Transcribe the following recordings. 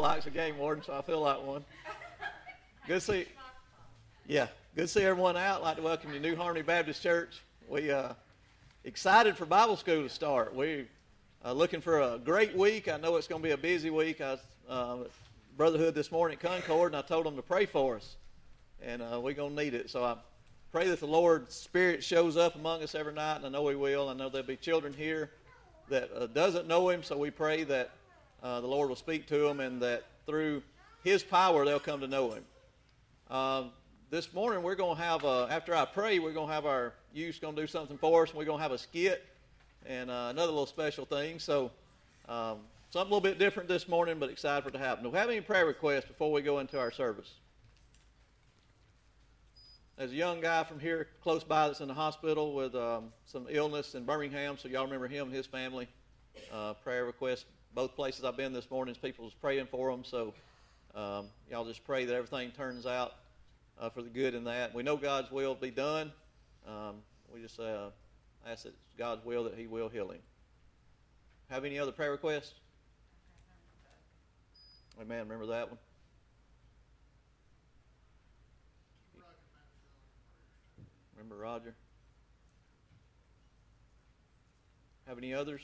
Mike's a game warden, so I feel like one. Good to see. Yeah, good to see everyone out. I'd like to welcome you to New Harmony Baptist Church. We excited for Bible school to start. We're looking for a great week. I know it's going to be a busy week. I was Brotherhood this morning at Concord, and I told them to pray for us, and we're going to need it. So I pray that the Lord's Spirit shows up among us every night, and I know He will. I know there'll be children here that doesn't know Him, so we pray that the Lord will speak to them, and that through His power they'll come to know Him. This morning we're going to have, after I pray, we're going to have our youth going to do something for us, and we're going to have a skit and another little special thing. So something a little bit different this morning, but excited for it to happen. Do we have any prayer requests before we go into our service? There's a young guy from here close by that's in the hospital with some illness in Birmingham, so y'all remember him and his family. Prayer requests, both places I've been this morning, people's praying for them, so y'all just pray that everything turns out for the good in that. We know God's will be done. We just ask that it's God's will that He will heal him. Have any other prayer requests? Amen. Remember that one? Remember Roger? Have any others?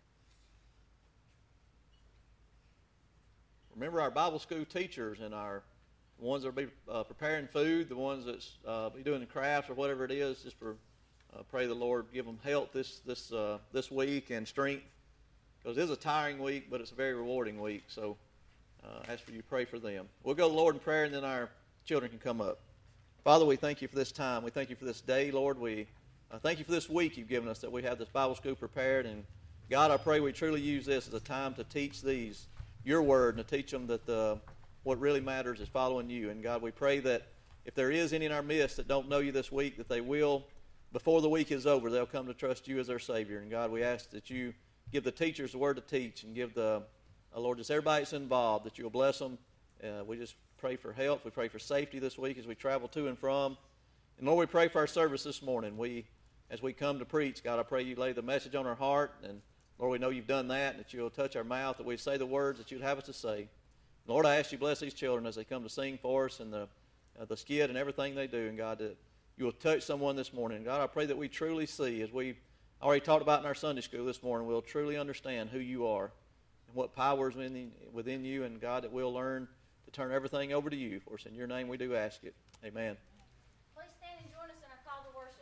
Remember our Bible school teachers and our ones that will be preparing food, the ones that's be doing the crafts or whatever it is. Just for pray the Lord give them health this week and strength, because it is a tiring week, but it's a very rewarding week. So ask for you to pray for them. We'll go to the Lord in prayer, and then our children can come up. Father, we thank you for this time. We thank you for this day, Lord. We thank you for this week you've given us, that we have this Bible school prepared. And God, I pray we truly use this as a time to teach these your word and to teach them that what really matters is following you. And God, we pray that if there is any in our midst that don't know you this week, that they will, before the week is over, they'll come to trust you as their Savior. And God, we ask that you give the teachers the word to teach, and give Lord, just everybody that's involved, that you'll bless them. We just pray for health. We pray for safety this week as we travel to and from. And Lord, we pray for our service this morning. As we come to preach, God, I pray you lay the message on our heart. And Lord, we know you've done that, and that you'll touch our mouth, that we say the words that you'd have us to say. Lord, I ask you bless these children as they come to sing for us, and the skit and everything they do. And God, that you will touch someone this morning. God, I pray that we truly see, as we already talked about in our Sunday school this morning, we'll truly understand who you are and what power is within you. And God, that we'll learn to turn everything over to you. For us in your name we do ask it. Amen. Please stand and join us in our call to worship.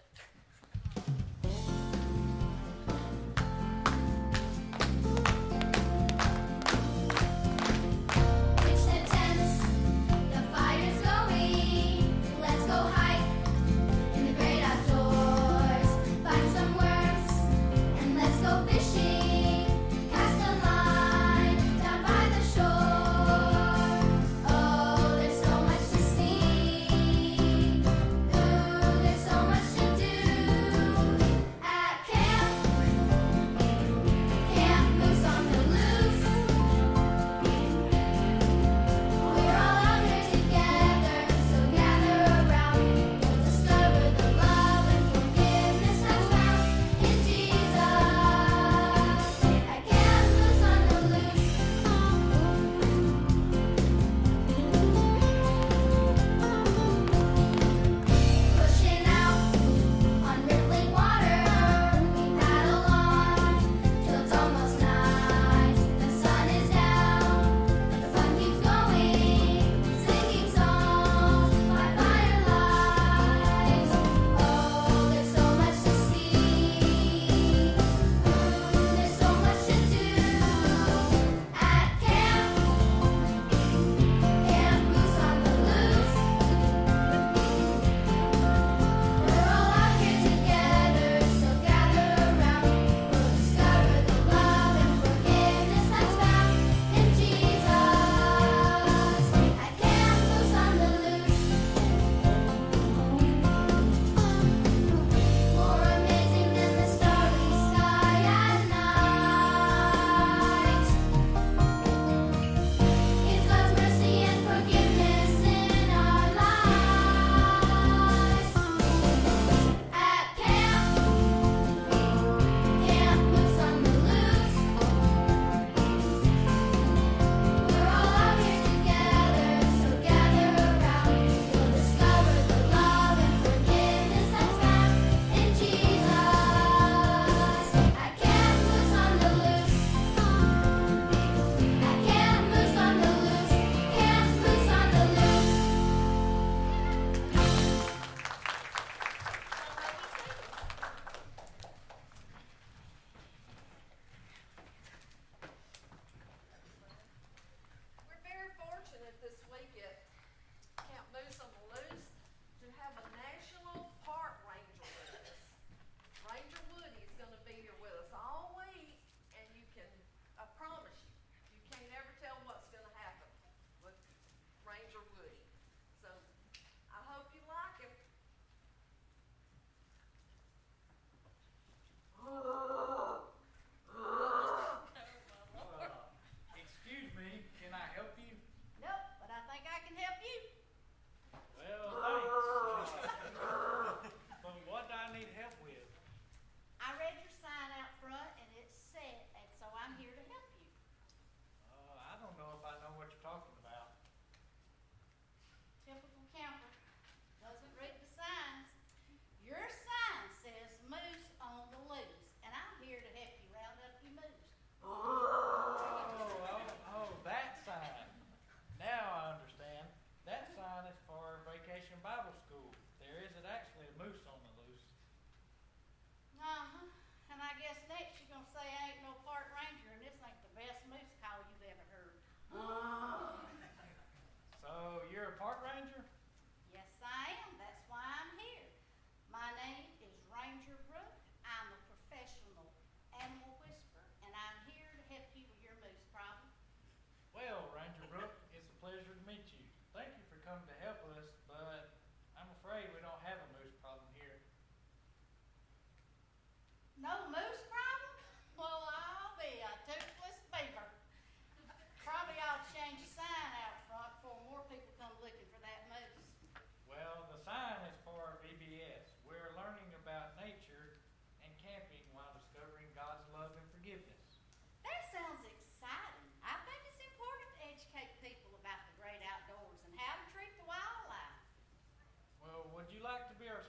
Oh, there's so much to see.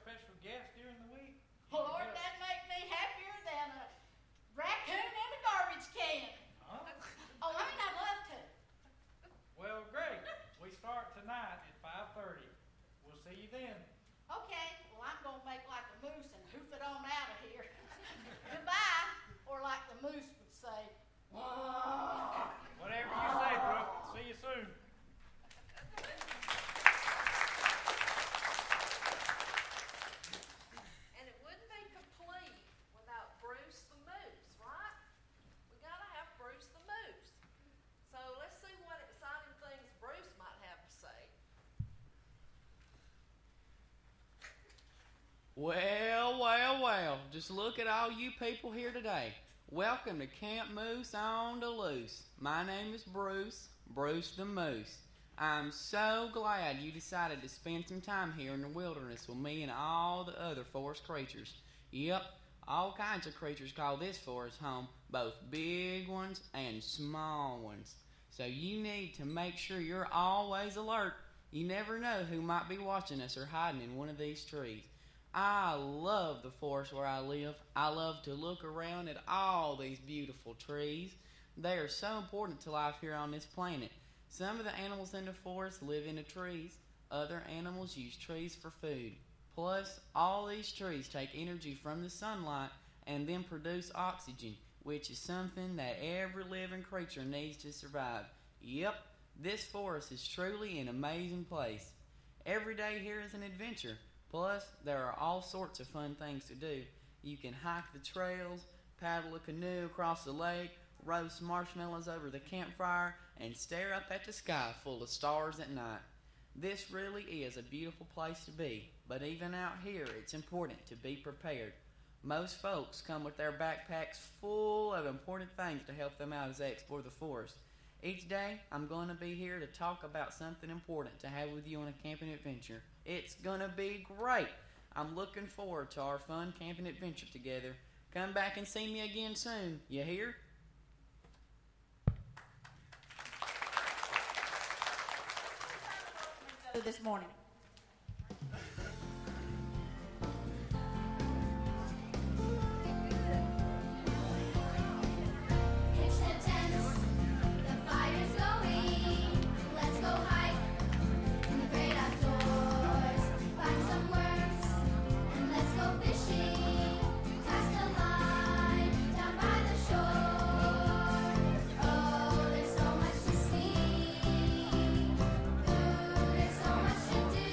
special guest during the week? Lord, that make me happier than a raccoon in a garbage can. Huh? Oh, I'd love to. Well, great. We start tonight at 5:30. We'll see you then. Okay, well, I'm going to make like a moose and hoof it on out of here. Goodbye, or like the moose would say, "Whoa." Whatever you say, Brooke. See you soon. And it wouldn't be complete without Bruce the Moose, right? We gotta have Bruce the Moose. So let's see what exciting things Bruce might have to say. Well, well, well, just look at all you people here today. Welcome to Camp Moose on the Loose. My name is Bruce the Moose. I'm so glad you decided to spend some time here in the wilderness with me and all the other forest creatures. Yep, all kinds of creatures call this forest home, both big ones and small ones. So you need to make sure you're always alert. You never know who might be watching us or hiding in one of these trees. I love the forest where I live. I love to look around at all these beautiful trees. They are so important to life here on this planet. Some of the animals in the forest live in the trees. Other animals use trees for food. Plus, all these trees take energy from the sunlight and then produce oxygen, which is something that every living creature needs to survive. Yep, this forest is truly an amazing place. Every day here is an adventure. Plus, there are all sorts of fun things to do. You can hike the trails, paddle a canoe across the lake, roast marshmallows over the campfire, and stare up at the sky full of stars at night. This really is a beautiful place to be, but even out here, it's important to be prepared. Most folks come with their backpacks full of important things to help them out as they explore the forest. Each day, I'm going to be here to talk about something important to have with you on a camping adventure. It's going to be great. I'm looking forward to our fun camping adventure together. Come back and see me again soon. You hear? This morning. To do.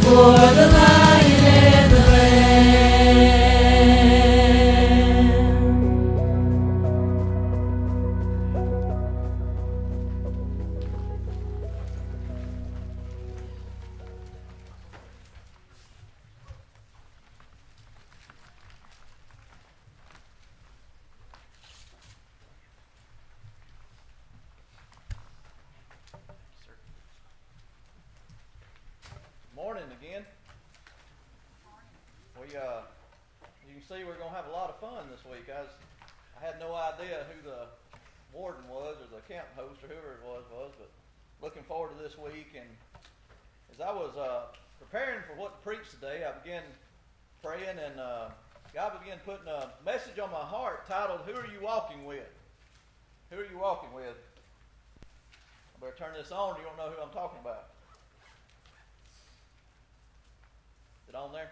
for the Lion and the Lamb. Morning again. You can see we're going to have a lot of fun this week. I had no idea who the warden was or the camp host or whoever it was, but looking forward to this week. And as I was preparing for what to preach today, I began praying, and God began putting a message on my heart titled, "Who Are You Walking With?" Who are you walking with? I better turn this on. You don't know who I'm talking about. Is it on there?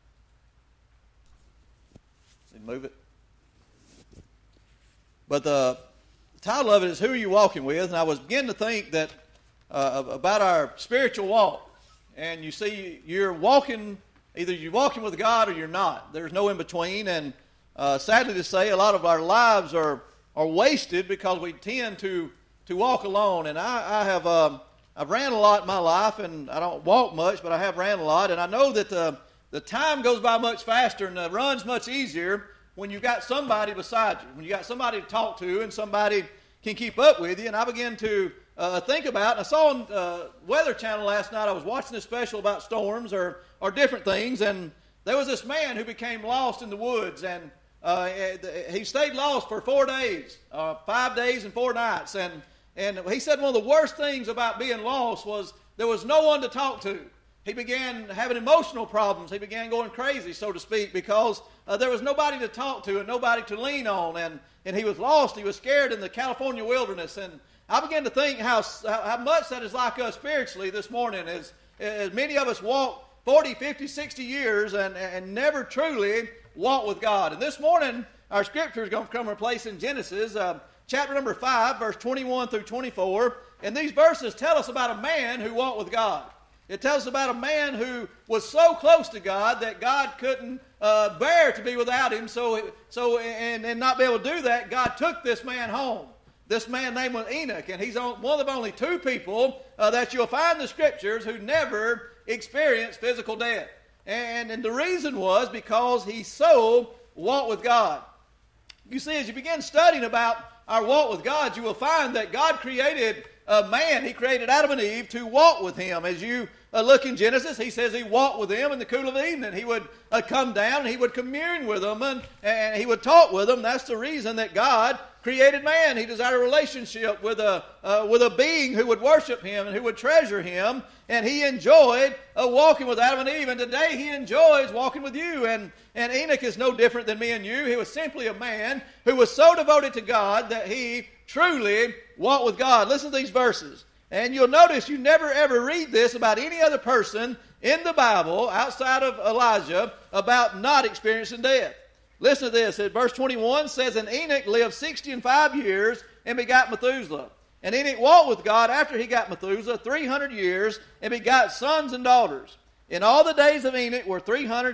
Did move it? But the title of it is "Who Are You Walking With?" And I was beginning to think that about our spiritual walk. And you see, you're walking, either you're walking with God or you're not. There's no in between. And sadly to say, a lot of our lives are wasted because we tend to walk alone. And I've ran a lot in my life, and I don't walk much, but I have ran a lot. And I know that the time goes by much faster and the run's much easier when you've got somebody beside you, when you got somebody to talk to and somebody can keep up with you. And I began to think about, and I saw on Weather Channel last night, I was watching a special about storms or different things, and there was this man who became lost in the woods, and he stayed lost for 4 days, 5 days and 4 nights. And he said one of the worst things about being lost was there was no one to talk to. He began having emotional problems. He began going crazy, so to speak, because there was nobody to talk to and nobody to lean on. And he was lost. He was scared in the California wilderness. And I began to think how much that is like us spiritually this morning. As many of us walk 40, 50, 60 years and never truly walk with God. And this morning, our scripture is going to come from a place in Genesis, chapter number 5, verse 21 through 24. And these verses tell us about a man who walked with God. It tells us about a man who was so close to God that God couldn't bear to be without him. And not be able to do that, God took this man home. This man named was Enoch, and he's one of only 2 people that you'll find in the scriptures who never experienced physical death. And the reason was because he so walked with God. You see, as you begin studying about our walk with God, you will find that God created man. He created Adam and Eve to walk with him. As you look in Genesis, he says he walked with them in the cool of the evening. He would come down and he would commune with them and he would talk with them. That's the reason that God created man. He desired a relationship with a being who would worship him and who would treasure him. And he enjoyed walking with Adam and Eve. And today he enjoys walking with you. And Enoch is no different than me and you. He was simply a man who was so devoted to God that he truly walked with God. Listen to these verses. And you'll notice you never ever read this about any other person in the Bible outside of Elijah about not experiencing death. Listen to this. Verse 21 says, "And Enoch lived 65 years and begot Methuselah. And Enoch walked with God after he got Methuselah 300 years and begot sons and daughters. And all the days of Enoch were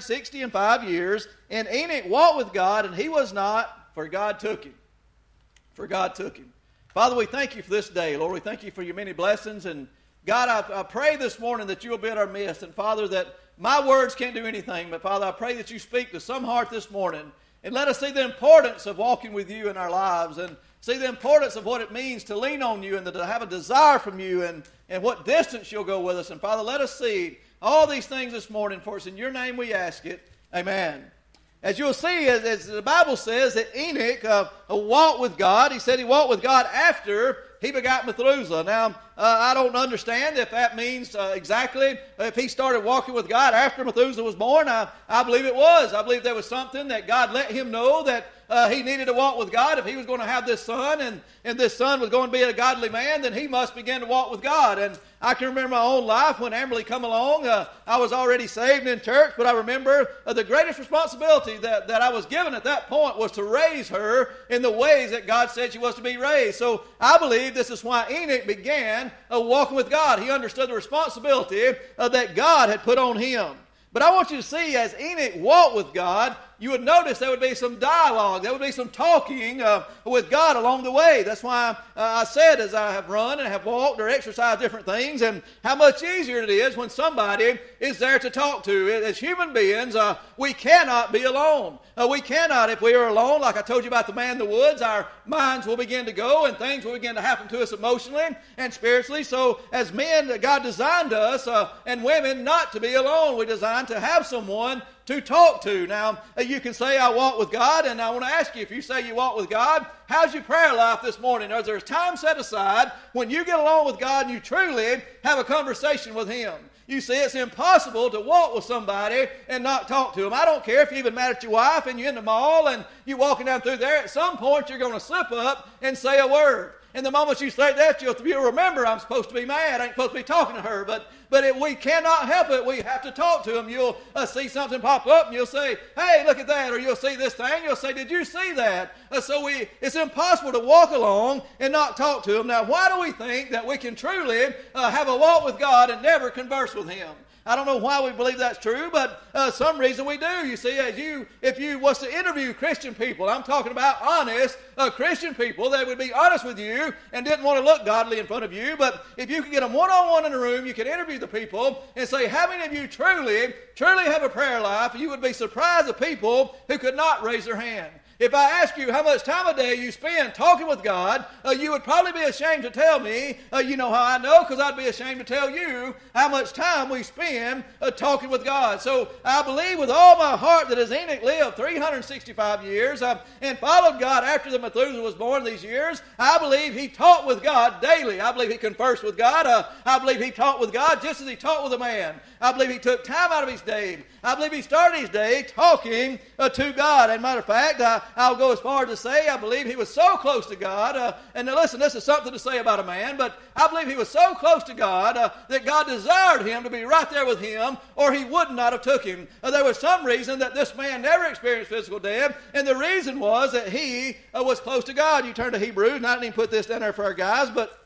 365 years. And Enoch walked with God, and he was not, for God took him." For God took him. Father, we thank you for this day. Lord, we thank you for your many blessings. And God, I pray this morning that you will be in our midst. And Father, that my words can't do anything. But Father, I pray that you speak to some heart this morning. And let us see the importance of walking with you in our lives. And see the importance of what it means to lean on you and to have a desire from you. And what distance you'll go with us. And Father, let us see all these things this morning. For it's in your name we ask it. Amen. As you'll see, as the Bible says that Enoch walked with God. He said he walked with God after he begot Methuselah. Now, I don't understand if that means exactly if he started walking with God after Methuselah was born. I believe it was. I believe there was something that God let him know that he needed to walk with God. If he was going to have this son and this son was going to be a godly man, then he must begin to walk with God. And I can remember my own life when Amberly come along. I was already saved in church, but I remember the greatest responsibility that I was given at that point was to raise her in the ways that God said she was to be raised. So I believe this is why Enoch began man walking with God. He understood the responsibility that God had put on him. But I want you to see, as Enoch walked with God, you would notice there would be some dialogue. There would be some talking with God along the way. That's why I said, as I have run and have walked or exercised different things, and how much easier it is when somebody is there to talk to. As human beings, we cannot be alone. We cannot, if we are alone, like I told you about the man in the woods, our minds will begin to go and things will begin to happen to us emotionally and spiritually. So as men, God designed us and women not to be alone. We're designed to have someone to talk to. Now, you can say, I walk with God, and I want to ask you, if you say you walk with God, how's your prayer life this morning? Is there time set aside when you get along with God and you truly have a conversation with Him? You see, it's impossible to walk with somebody and not talk to them. I don't care if you're even mad at your wife and you're in the mall and you're walking down through there. At some point, you're going to slip up and say a word. And the moment you say that, you'll remember I'm supposed to be mad. I ain't supposed to be talking to her. But if we cannot help it, we have to talk to them. You'll see something pop up and you'll say, hey, look at that. Or you'll see this thing. You'll say, did you see that? It's impossible to walk along and not talk to them. Now, why do we think that we can truly have a walk with God and never converse with Him? I don't know why we believe that's true, but some reason we do. You see, if you was to interview Christian people, I'm talking about honest Christian people, they would be honest with you and didn't want to look godly in front of you. But if you could get them one-on-one in a room, you could interview the people and say, how many of you truly have a prayer life? You would be surprised at people who could not raise their hand. If I ask you how much time a day you spend talking with God, you would probably be ashamed to tell me. You know how I know? Because I'd be ashamed to tell you how much time we spend talking with God. So I believe with all my heart that as Enoch lived 365 years and followed God after the Methuselah was born these years, I believe he talked with God daily. I believe he conversed with God. I believe he talked with God just as he talked with a man. I believe he took time out of his day. I believe he started his day talking to God. And matter of fact, I'll go as far as to say I believe he was so close to God. And now listen, this is something to say about a man, but I believe he was so close to God that God desired him to be right there with him, or he would not have took him. There was some reason that this man never experienced physical death, and the reason was that he was close to God. You turn to Hebrews, and I didn't even put this down there for our guys, but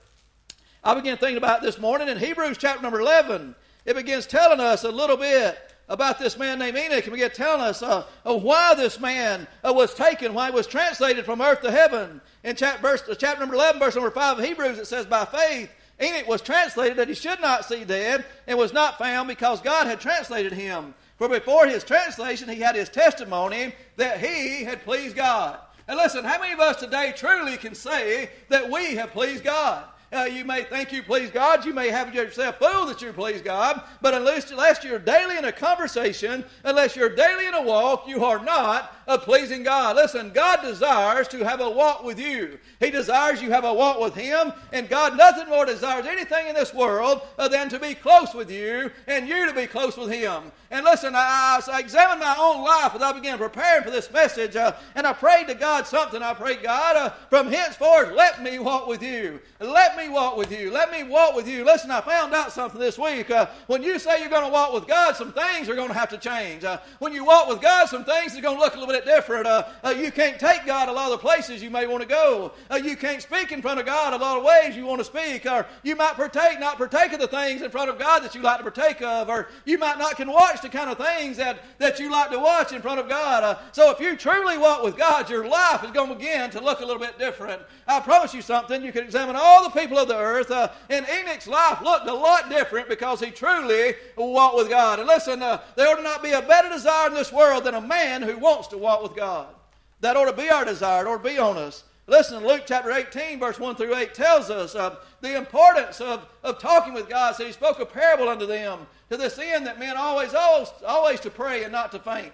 I began thinking about it this morning. In Hebrews chapter number 11, it begins telling us a little bit about this man named Enoch, and begins telling us why this man was taken, why he was translated from earth to heaven. In chapter number 11, verse number 5 of Hebrews, it says, by faith, Enoch was translated that he should not see death, and was not found because God had translated him. For before his translation, he had his testimony that he had pleased God. And listen, how many of us today truly can say that we have pleased God? You may think you please God. You may have yourself fooled that you please God. But unless you're daily in a conversation, unless you're daily in a walk, you are not pleasing God. Listen, God desires to have a walk with you. He desires you have a walk with Him. And God nothing more desires anything in this world than to be close with you and you to be close with Him. And listen, I examined my own life as I began preparing for this message. And I prayed to God something. I prayed, God, from henceforth, let me walk with you. Let me walk with you. Let me walk with you. Listen, I found out something this week. When you say you're going to walk with God, some things are going to have to change. When you walk with God, some things are going to look a little bit different. You can't take God a lot of the places you may want to go. You can't speak in front of God a lot of ways you want to speak. Or you might not partake of the things in front of God that you like to partake of. Or you might not can watch the kind of things that you like to watch in front of God. So if you truly walk with God, your life is going to begin to look a little bit different. I promise you something. You can examine all the people of the earth, and Enoch's life looked a lot different because he truly walked with God. And listen, there ought to not be a better desire in this world than a man who wants to walk with God. That ought to be our desire. It ought to be on us. Listen, Luke chapter 18, verse 1 through 8 tells us the importance of talking with God. So he spoke a parable unto them to this end that men always to pray and not to faint.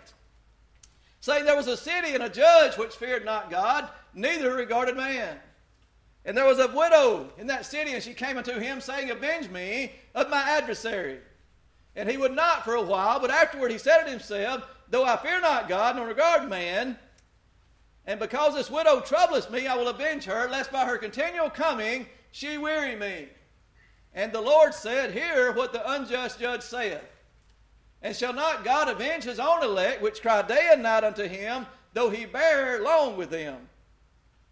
Saying there was a city and a judge which feared not God, neither regarded man. And there was a widow in that city, and she came unto him, saying, avenge me of my adversary. And he would not for a while, but afterward he said to himself, though I fear not God, nor regard man, and because this widow troubleth me, I will avenge her, lest by her continual coming she weary me. And the Lord said, hear what the unjust judge saith. And shall not God avenge his own elect, which cry day and night unto him, though he bear long with them?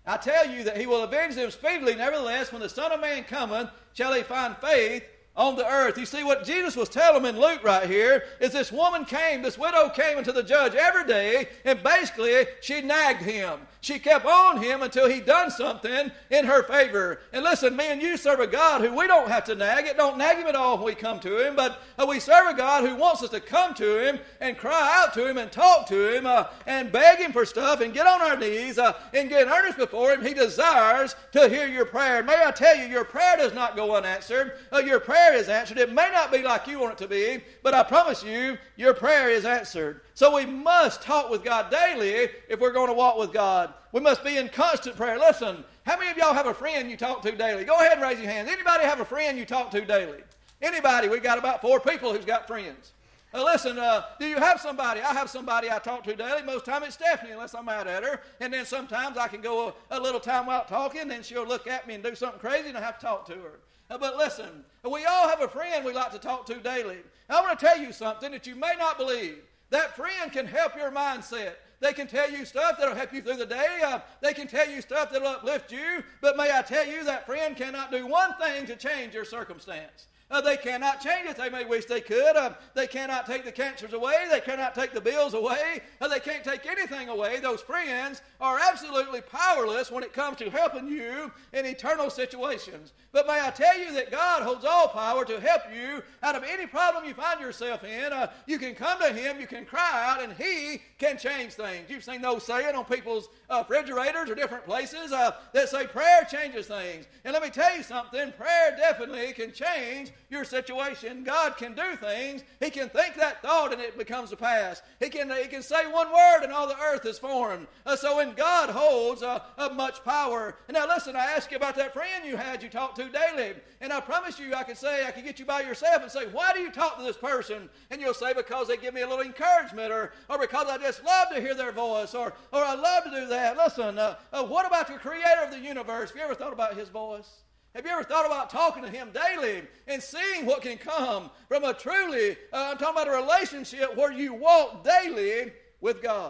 I tell you that he will avenge them speedily. Nevertheless, when the Son of Man cometh, shall he find faith on the earth? You see, what Jesus was telling them in Luke right here is this woman came, this widow came into the judge every day, and basically she nagged him. She kept on him until he done something in her favor. And listen, me and you serve a God who we don't have to nag. It don't nag him at all when we come to him, but we serve a God who wants us to come to him and cry out to him and talk to him and beg him for stuff and get on our knees and get earnest before him. He desires to hear your prayer. May I tell you, your prayer does not go unanswered. Your prayer is answered. It may not be like you want it to be, but I promise you, your prayer is answered. So we must talk with God daily if we're going to walk with God. We must be in constant prayer. Listen, how many of y'all have a friend you talk to daily? Go ahead and raise your hands. Anybody have a friend you talk to daily? Anybody? We've got about 4 people who's got friends. Listen, do you have somebody? I have somebody I talk to daily. Most of the time it's Stephanie, unless I'm mad at her. And then sometimes I can go a little time without talking, and then she'll look at me and do something crazy, and I have to talk to her. But listen, we all have a friend we like to talk to daily. I want to tell you something that you may not believe. That friend can help your mindset. They can tell you stuff that'll help you through the day. They can tell you stuff that'll uplift you. But may I tell you, that friend cannot do one thing to change your circumstance. They cannot change it. They may wish they could. They cannot take the cancers away. They cannot take the bills away. They can't take anything away. Those friends are absolutely powerless when it comes to helping you in eternal situations. But may I tell you that God holds all power to help you out of any problem you find yourself in. You can come to him, you can cry out, and he can change things. You've seen those saying on people's refrigerators or different places that say prayer changes things. And let me tell you something, prayer definitely can change your situation. God can do things. He can think that thought and it becomes a pass. He can say one word and all the earth is formed. So when God holds much power. And now listen, I asked you about that friend you had you talked to daily. And I promise you I could get you by yourself and say, why do you talk to this person? And you'll say, because they give me a little encouragement, or because I just love to hear their voice, or I love to do that. Listen, what about the creator of the universe? Have you ever thought about his voice? Have you ever thought about talking to him daily and seeing what can come from a truly, I'm talking about a relationship where you walk daily with God.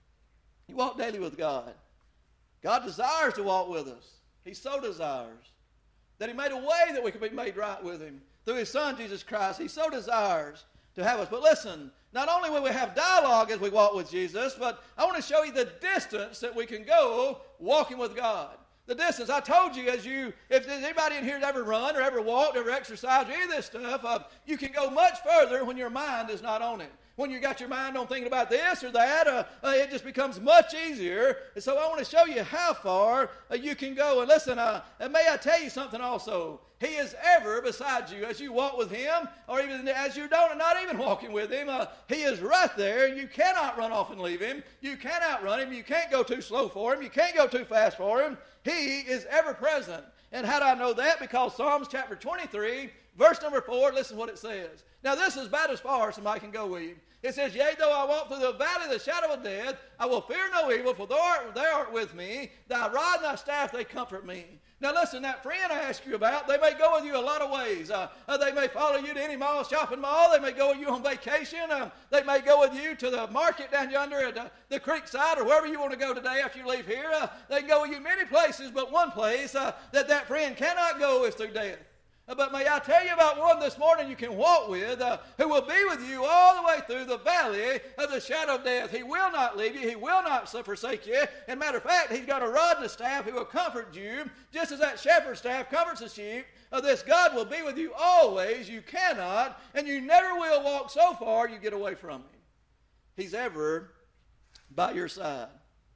You walk daily with God. God desires to walk with us. He so desires that he made a way that we could be made right with him through his Son, Jesus Christ. He so desires to have us. But listen, not only will we have dialogue as we walk with Jesus, but I want to show you the distance that we can go walking with God. The distance. I told you, if there's anybody in here that ever run or ever walked or ever exercised or any of this stuff, you can go much further when your mind is not on it. When you got your mind on thinking about this or that, it just becomes much easier. And so I want to show you how far you can go. And listen, and may I tell you something also. He is ever beside you as you walk with him, or even as you don't, and not even walking with him. He is right there. You cannot run off and leave him. You can't outrun him. You can't go too slow for him. You can't go too fast for him. He is ever present. And how do I know that? Because Psalms chapter 23, verse number 4, listen to what it says. Now this is about as far as somebody can go with you. It says, yea, though I walk through the valley of the shadow of death, I will fear no evil, for thou art with me. Thy rod and thy staff, they comfort me. Now listen, that friend I asked you about, they may go with you a lot of ways. They may follow you to any mall, shopping mall. They may go with you on vacation. They may go with you to the market down yonder at the creek side or wherever you want to go today after you leave here. They can go with you many places, but one place that friend cannot go is through death. But may I tell you about one this morning you can walk with who will be with you all the way through the valley of the shadow of death. He will not leave you. He will not forsake you. As a matter of fact, he's got a rod and a staff who will comfort you, just as that shepherd's staff comforts the sheep. This God will be with you always. You cannot, and you never will walk so far you get away from him. He's ever by your side.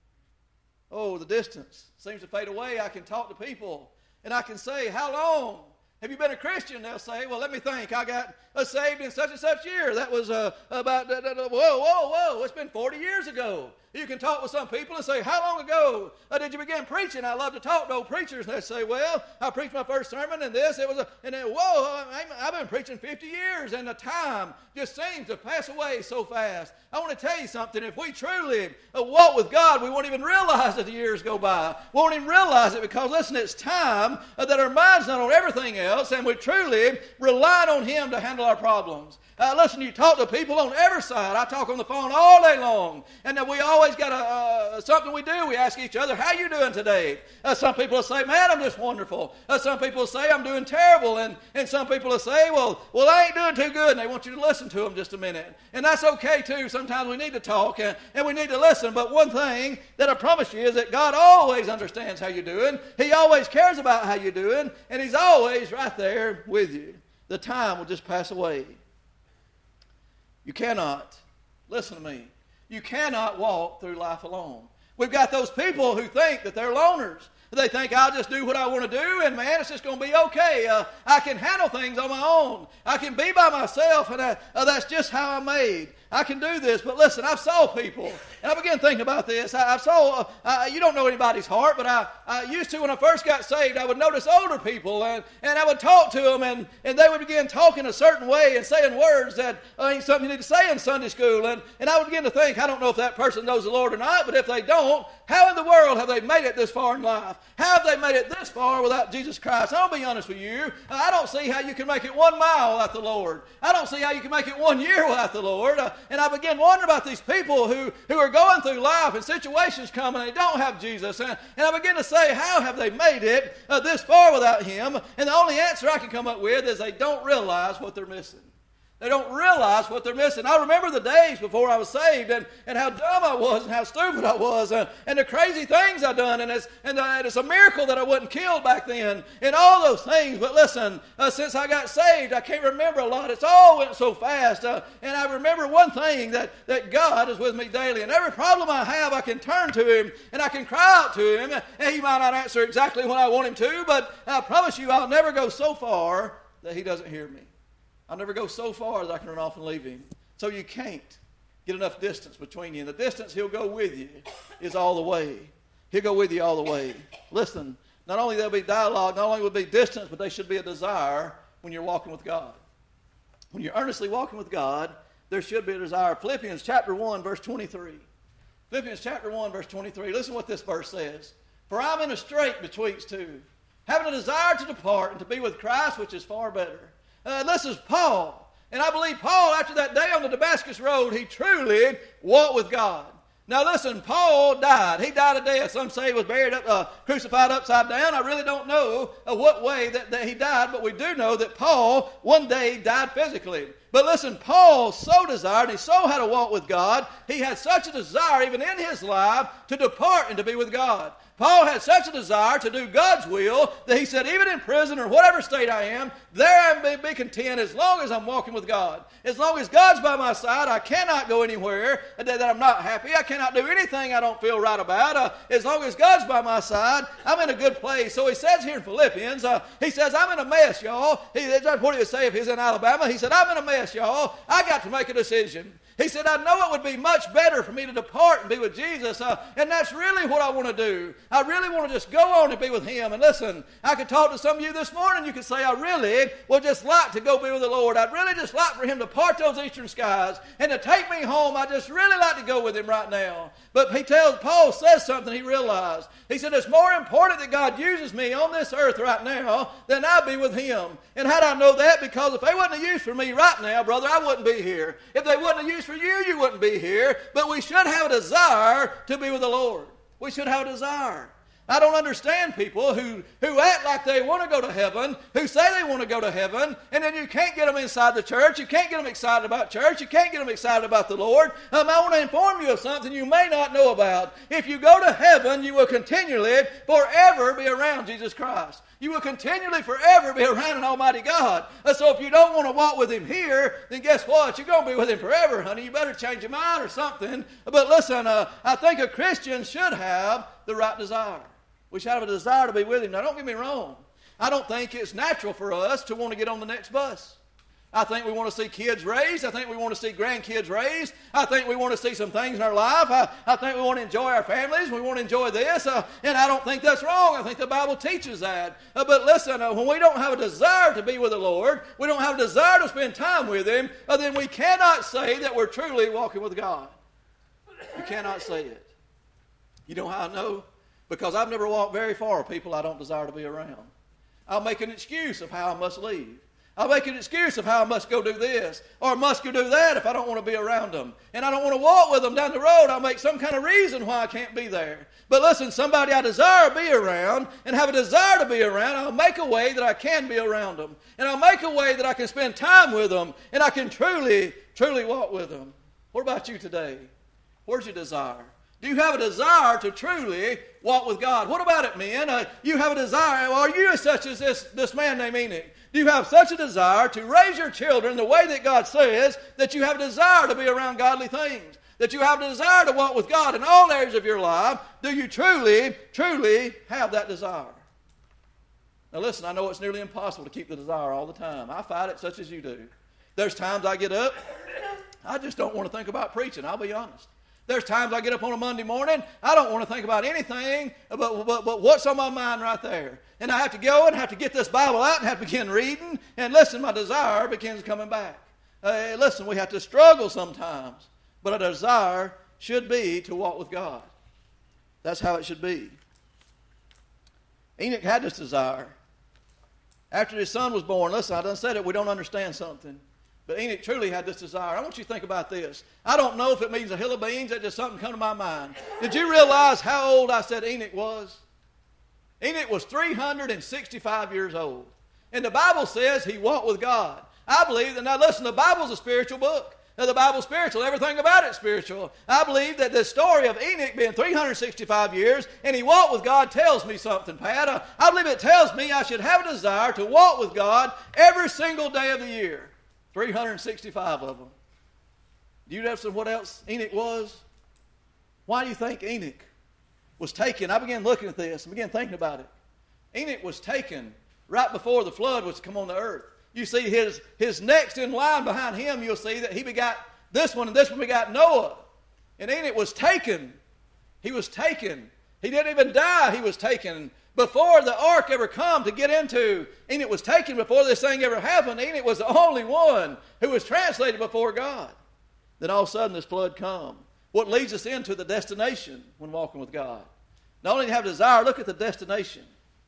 Oh, the distance seems to fade away. I can talk to people, and I can say, how long have you been a Christian? They'll say, well, let me think. I got saved in such and such year. That was about, whoa. It's been 40 years ago. You can talk with some people and say, how long ago did you begin preaching? I love to talk to old preachers. And they say, well, I preached my first sermon and this. And then, I've been preaching 50 years. And the time just seems to pass away so fast. I want to tell you something. If we truly walk with God, we won't even realize that the years go by. We won't even realize it because, listen, it's time that our mind's not on everything else. else, and we're truly relying on Him to handle our problems. Listen, you talk to people on every side. I talk on the phone all day long. And we always got something we do. We ask each other, how you doing today? Some people will say, man, I'm just wonderful. Some people will say, I'm doing terrible. And some people will say, well, I ain't doing too good. And they want you to listen to them just a minute. And that's okay, too. Sometimes we need to talk and we need to listen. But one thing that I promise you is that God always understands how you're doing. He always cares about how you're doing. And He's always right there with you. The time will just pass away. You cannot, listen to me, you cannot walk through life alone. We've got those people who think that they're loners. They think, I'll just do what I want to do, and man, it's just going to be okay. I can handle things on my own. I can be by myself, and that's just how I'm made. I can do this. But listen, I've saw people, and I began thinking about this. You don't know anybody's heart, but I used to, when I first got saved, I would notice older people, and I would talk to them, and they would begin talking a certain way and saying words that ain't something you need to say in Sunday school. And I would begin to think, I don't know if that person knows the Lord or not, but if they don't, how in the world have they made it this far in life? How have they made it this far without Jesus Christ? I'll be honest with you. I don't see how you can make it 1 mile without the Lord. I don't see how you can make it 1 year without the Lord. And I began wondering about these people who are going through life and situations come and they don't have Jesus. And I began to say, how have they made it this far without Him? And the only answer I can come up with is they don't realize what they're missing. They don't realize what they're missing. I remember the days before I was saved and how dumb I was and how stupid I was and the crazy things I done. And it's a miracle that I wasn't killed back then and all those things. But listen, since I got saved, I can't remember a lot. It's all went so fast. And I remember one thing, that God is with me daily. And every problem I have, I can turn to Him and I can cry out to Him. And He might not answer exactly when I want Him to, but I promise you I'll never go so far that He doesn't hear me. I'll never go so far as I can run off and leave Him. So you can't get enough distance between you. And the distance He'll go with you is all the way. He'll go with you all the way. Listen, not only there'll be dialogue, not only will be distance, but there should be a desire when you're walking with God. When you're earnestly walking with God, there should be a desire. Philippians chapter 1, verse 23. Philippians chapter 1, verse 23. Listen what this verse says. For I'm in a strait betwixt two, having a desire to depart and to be with Christ, which is far better. This is Paul. And I believe Paul, after that day on the Damascus road, he truly walked with God. Now listen, Paul died. He died a death. Some say he was buried crucified upside down. I really don't know what way that he died, but we do know that Paul one day died physically. But listen, Paul so desired, he so had to walk with God, he had such a desire even in his life to depart and to be with God. Paul had such a desire to do God's will that he said, even in prison or whatever state I am, there I may be content as long as I'm walking with God. As long as God's by my side, I cannot go anywhere that I'm not happy. I cannot do anything I don't feel right about. As long as God's by my side, I'm in a good place. So he says here in Philippians, he says, I'm in a mess, y'all. That's what he would say if he's in Alabama. He said, I'm in a mess, y'all. I got to make a decision. He said, I know it would be much better for me to depart and be with Jesus, and that's really what I want to do. I really want to just go on and be with Him. And listen, I could talk to some of you this morning. You could say, I really would just like to go be with the Lord. I'd really just like for Him to part those eastern skies and to take me home. I'd just really like to go with Him right now. But Paul says something he realized. He said, it's more important that God uses me on this earth right now than I be with Him. And how do I know that? Because if they wasn't a use for me right now, brother, I wouldn't be here. If they wasn't a use for you, you wouldn't be here. But we should have a desire to be with the Lord. We should have a desire. I don't understand people who act like they want to go to heaven, who say they want to go to heaven, and then you can't get them inside the church. You can't get them excited about church. You can't get them excited about the Lord. I want to inform you of something you may not know about. If you go to heaven, you will continually, forever be around Jesus Christ. You will continually, forever be around an almighty God. So if you don't want to walk with Him here, then guess what? You're going to be with Him forever, honey. You better change your mind or something. But listen, I think a Christian should have the right desire. We should have a desire to be with Him. Now, don't get me wrong. I don't think it's natural for us to want to get on the next bus. I think we want to see kids raised. I think we want to see grandkids raised. I think we want to see some things in our life. I think we want to enjoy our families. We want to enjoy this. And I don't think that's wrong. I think the Bible teaches that. But listen, when we don't have a desire to be with the Lord, we don't have a desire to spend time with Him, then we cannot say that we're truly walking with God. You cannot say it. You know how I know? Because I've never walked very far with people I don't desire to be around. I'll make an excuse of how I must leave. I'll make an excuse of how I must go do this or must go do that if I don't want to be around them. And I don't want to walk with them down the road. I'll make some kind of reason why I can't be there. But listen, somebody I desire to be around and have a desire to be around, I'll make a way that I can be around them. And I'll make a way that I can spend time with them and I can truly, truly walk with them. What about you today? Where's your desire? Do you have a desire to truly walk with God? What about it, men? You have a desire. Are you such as this man named Enoch? Do you have such a desire to raise your children the way that God says, that you have a desire to be around godly things? That you have a desire to walk with God in all areas of your life? Do you truly, truly have that desire? Now listen, I know it's nearly impossible to keep the desire all the time. I fight it such as you do. There's times I get up, I just don't want to think about preaching, I'll be honest. There's times I get up on a Monday morning, I don't want to think about anything but what's on my mind right there. And I have to go and have to get this Bible out and have to begin reading. And listen, my desire begins coming back. Listen, we have to struggle sometimes. But a desire should be to walk with God. That's how it should be. Enoch had this desire. After his son was born, listen, I done said it, we don't understand something. But Enoch truly had this desire. I want you to think about this. I don't know if it means a hill of beans. That just something come to my mind. Did you realize how old I said Enoch was? Enoch was 365 years old. And the Bible says he walked with God. I believe that, now listen, the Bible's a spiritual book. Now the Bible's spiritual. Everything about it's spiritual. I believe that the story of Enoch being 365 years and he walked with God tells me something, Pat. I believe it tells me I should have a desire to walk with God every single day of the year. 365 of them. Do you know what else Enoch was? Why do you think Enoch was taken? I began looking at this and began thinking about it. Enoch was taken right before the flood was to come on the earth. You see his next in line behind him, you'll see that he begot this one and this one begot Noah. And Enoch was taken. He was taken. He didn't even die. He was taken. Before the ark ever come to get into, Enoch was taken before this thing ever happened. Enoch was the only one who was translated before God. Then all of a sudden this flood come. What leads us into the destination when walking with God? Not only to have desire, look at the destination.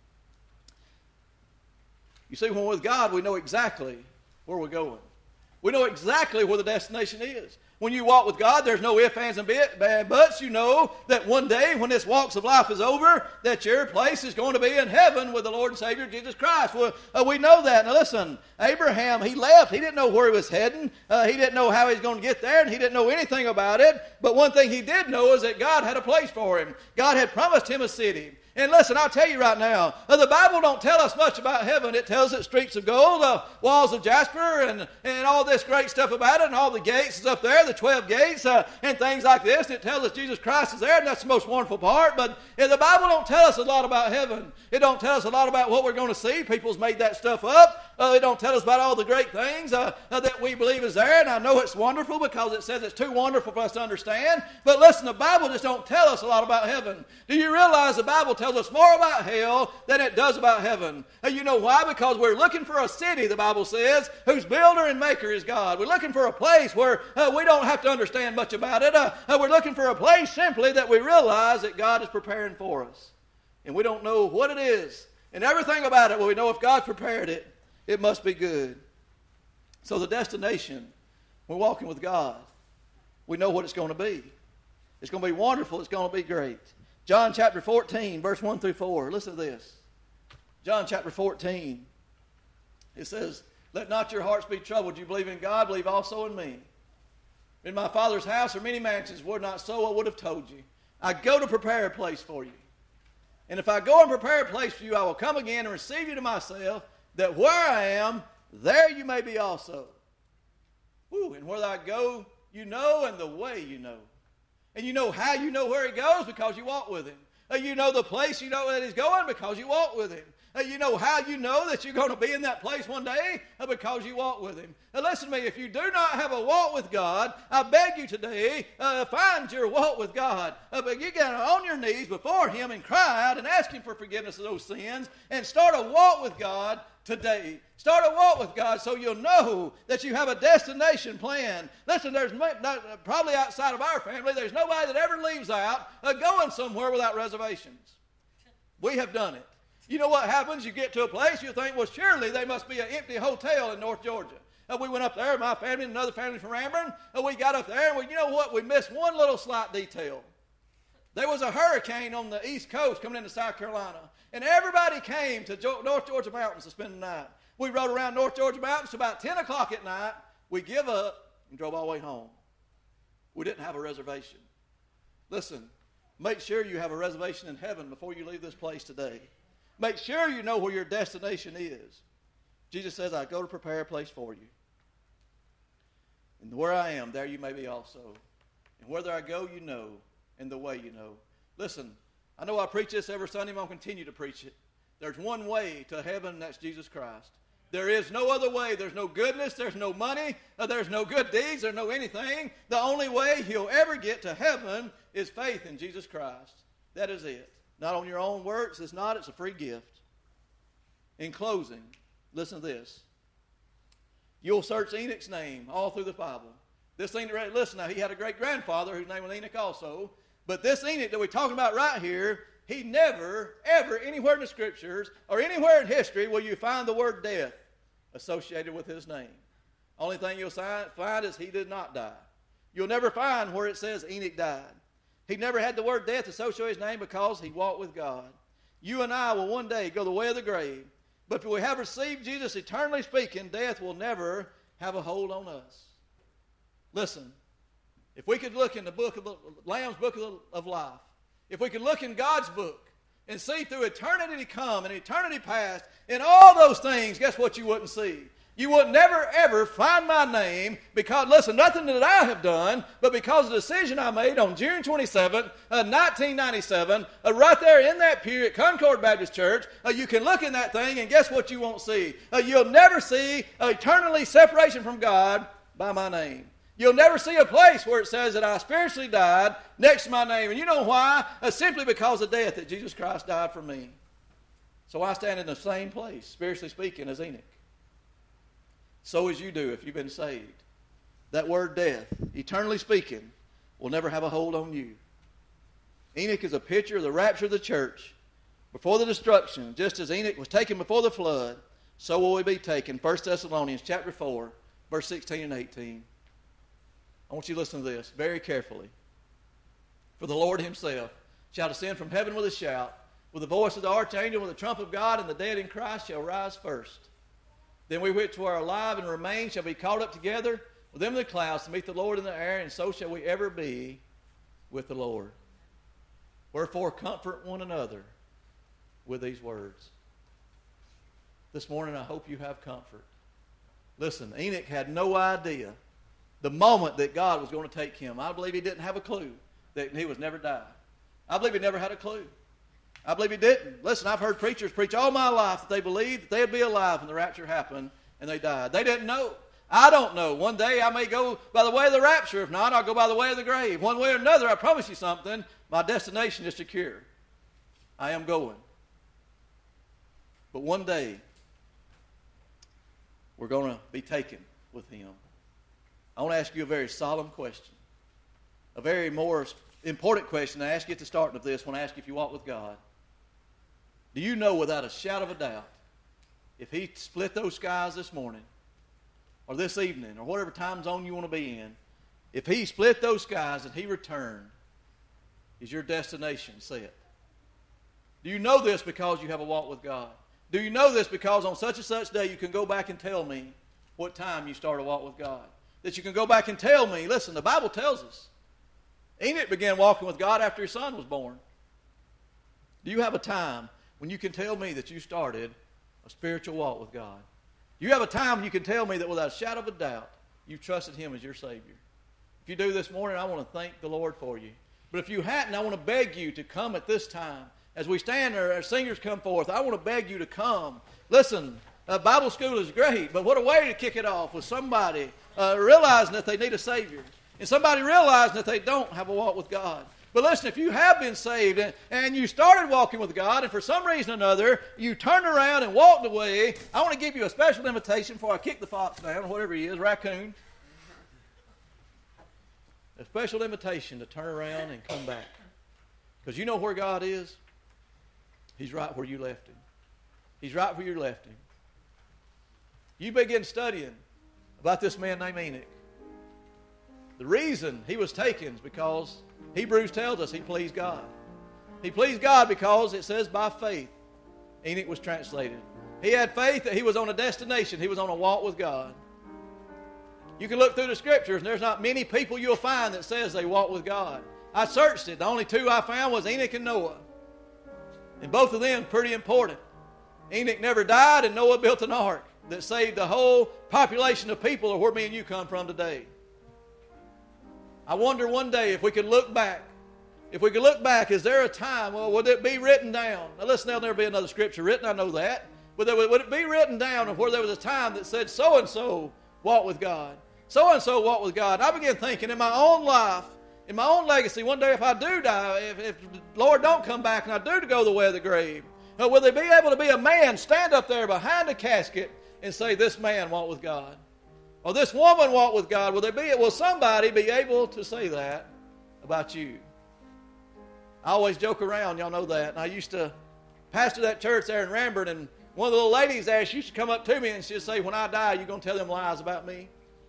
You see, when we're with God, we know exactly where we're going. We know exactly where the destination is. When you walk with God, there's no ifs, ands, and buts. You know that one day when this walks of life is over, that your place is going to be in heaven with the Lord and Savior Jesus Christ. We know that. Now listen, Abraham, he left. He didn't know where he was heading. He didn't know how he was going to get there, and he didn't know anything about it. But one thing he did know is that God had a place for him. God had promised him a city. And listen, I'll tell you right now, the Bible don't tell us much about heaven. It tells us streets of gold, walls of jasper, and all this great stuff about it, and all the gates is up there, the 12 gates, and things like this. It tells us Jesus Christ is there, and that's the most wonderful part. But the Bible don't tell us a lot about heaven. It don't tell us a lot about what we're going to see. People's made that stuff up. It don't tell us about all the great things that we believe is there, and I know it's wonderful because it says it's too wonderful for us to understand. But listen, the Bible just don't tell us a lot about heaven. Do you realize the Bible tells us more about hell than it does about heaven? And you know why? Because we're looking for a city, the Bible says, whose builder and maker is God. We're looking for a place where we don't have to understand much about it. We're looking for a place simply that we realize that God is preparing for us. And we don't know what it is and everything about it, but we know if God prepared it, it must be good. So the destination, we're walking with God. We know what it's going to be. It's going to be wonderful. It's going to be great. John chapter 14, verse 1 through 4. Listen to this. John chapter 14. It says, "Let not your hearts be troubled. You believe in God, believe also in me. In my Father's house are many mansions. Were it not so, I would have told you. I go to prepare a place for you. And if I go and prepare a place for you, I will come again and receive you to myself, that where I am, there you may be also." Woo, and where I go, you know, and the way you know. And you know how you know where he goes? Because you walk with him. You know the place you know that he's going because you walk with him. You know how you know that you're going to be in that place one day? Because you walk with him. Now listen to me, if you do not have a walk with God, I beg you today, find your walk with God. But you get on your knees before him and cry out and ask him for forgiveness of those sins and start a walk with God today. Start a walk with God so you'll know that you have a destination plan. Listen, there's probably outside of our family, there's nobody that ever leaves out going somewhere without reservations. We have done it. You know what happens? You get to a place, you think, well, surely there must be an empty hotel in North Georgia. We went up there, my family and another family from Ramburn, and we got up there, and you know what? We missed one little slight detail. There was a hurricane on the East Coast coming into South Carolina, and everybody came to North Georgia Mountains to spend the night. We rode around North Georgia Mountains to about 10 o'clock at night. We give up and drove all the way home. We didn't have a reservation. Listen, make sure you have a reservation in heaven before you leave this place today. Make sure you know where your destination is. Jesus says, I go to prepare a place for you. And where I am, there you may be also. And whether I go, you know, and the way you know. Listen, I know I preach this every Sunday, but I'm going to continue to preach it. There's one way to heaven, and that's Jesus Christ. There is no other way. There's no goodness. There's no money. There's no good deeds. There's no anything. The only way you'll ever get to heaven is faith in Jesus Christ. That is it. Not on your own works. It's not. It's a free gift. In closing, listen to this. You'll search Enoch's name all through the Bible. This Enoch, listen now, he had a great-grandfather whose name was Enoch also. But this Enoch that we're talking about right here, he never, ever, anywhere in the Scriptures or anywhere in history will you find the word death associated with his name. Only thing you'll find is he did not die. You'll never find where it says Enoch died. He never had the word death associated with his name because he walked with God. You and I will one day go the way of the grave. But if we have received Jesus, eternally speaking, death will never have a hold on us. Listen, if we could look in the book of the Lamb's Book of Life, if we could look in God's book and see through eternity to come and eternity past and all those things, guess what you wouldn't see? You would never, ever find my name because, listen, nothing that I have done, but because of the decision I made on June 27th, 1997, right there in that pew at Concord Baptist Church, you can look in that thing and guess what you won't see? You'll never see eternally separation from God by my name. You'll never see a place where it says that I spiritually died next to my name. And you know why? Simply because of death that Jesus Christ died for me. So I stand in the same place, spiritually speaking, as Enoch. So as you do if you've been saved. That word death, eternally speaking, will never have a hold on you. Enoch is a picture of the rapture of the church. Before the destruction, just as Enoch was taken before the flood, so will we be taken. 1 Thessalonians chapter 4, verse 16 and 18. I want you to listen to this very carefully. For the Lord himself shall descend from heaven with a shout, with the voice of the archangel, with the trump of God, and the dead in Christ shall rise first. Then we which are alive and remain shall be caught up together with them in the clouds to meet the Lord in the air, and so shall we ever be with the Lord. Wherefore comfort one another with these words. This morning I hope you have comfort. Listen, Enoch had no idea the moment that God was going to take him. I believe he didn't have a clue that he was never die. I believe he never had a clue. I believe he didn't. Listen, I've heard preachers preach all my life that they believed that they'd be alive when the rapture happened, and they died. They didn't know. I don't know. One day I may go by the way of the rapture. If not, I'll go by the way of the grave. One way or another, I promise you something, my destination is secure. I am going. But one day, we're going to be taken with him. I want to ask you a very solemn question. A very more important question I ask you at the start of this when I ask you if you walk with God. Do you know without a shadow of a doubt, if he split those skies this morning, or this evening, or whatever time zone you want to be in, if he split those skies and he returned, is your destination set? Do you know this because you have a walk with God? Do you know this because on such and such day you can go back and tell me what time you start a walk with God? That you can go back and tell me, listen, the Bible tells us, Enoch began walking with God after his son was born. Do you have a time when you can tell me that you started a spiritual walk with God? Do you have a time when you can tell me that without a shadow of a doubt, you've trusted him as your Savior? If you do this morning, I want to thank the Lord for you. But if you hadn't, I want to beg you to come at this time. As we stand there, our singers come forth, I want to beg you to come. Listen, Bible school is great, but what a way to kick it off with somebody realizing that they need a Savior. And somebody realizing that they don't have a walk with God. But listen, if you have been saved and you started walking with God and for some reason or another you turned around and walked away, I want to give you a special invitation before I kick the fox down, or whatever he is, raccoon. A special invitation to turn around and come back. Because you know where God is? He's right where you left him. He's right where you left him. You begin studying about this man named Enoch. The reason he was taken is because Hebrews tells us he pleased God. He pleased God because it says by faith Enoch was translated. He had faith that he was on a destination. He was on a walk with God. You can look through the scriptures and there's not many people you'll find that says they walk with God. I searched it. The only two I found was Enoch and Noah. And both of them pretty important. Enoch never died and Noah built an ark that saved the whole population of people of where me and you come from today. I wonder one day if we could look back. If we could look back, is there a time, well, would it be written down? Now listen, there'll never be another scripture written, I know that. But would it be written down of where there was a time that said so-and-so walked with God? So-and-so walked with God. And I began thinking in my own life, in my own legacy, one day if I do die, if the Lord don't come back and I do go the way of the grave, will they be able to be a man, stand up there behind a casket and say, this man walked with God? Or this woman walked with God? Will somebody be able to say that about you? I always joke around, y'all know that. And I used to pastor that church there in Rambert, and one of the little ladies there, she used to come up to me and she'd say, when I die, you going to tell them lies about me?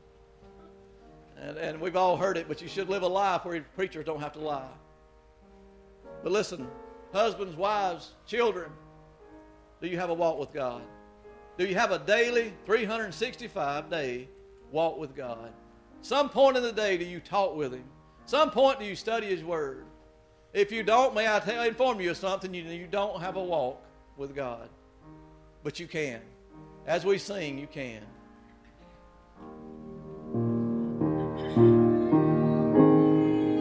And we've all heard it, but you should live a life where preachers don't have to lie. But listen, husbands, wives, children, do you have a walk with God? Do you have a daily, 365-day walk with God? Some point in the day do you talk with Him? Some point do you study His Word? If you don't, may I inform you of something, you don't have a walk with God. But you can. As we sing, you can.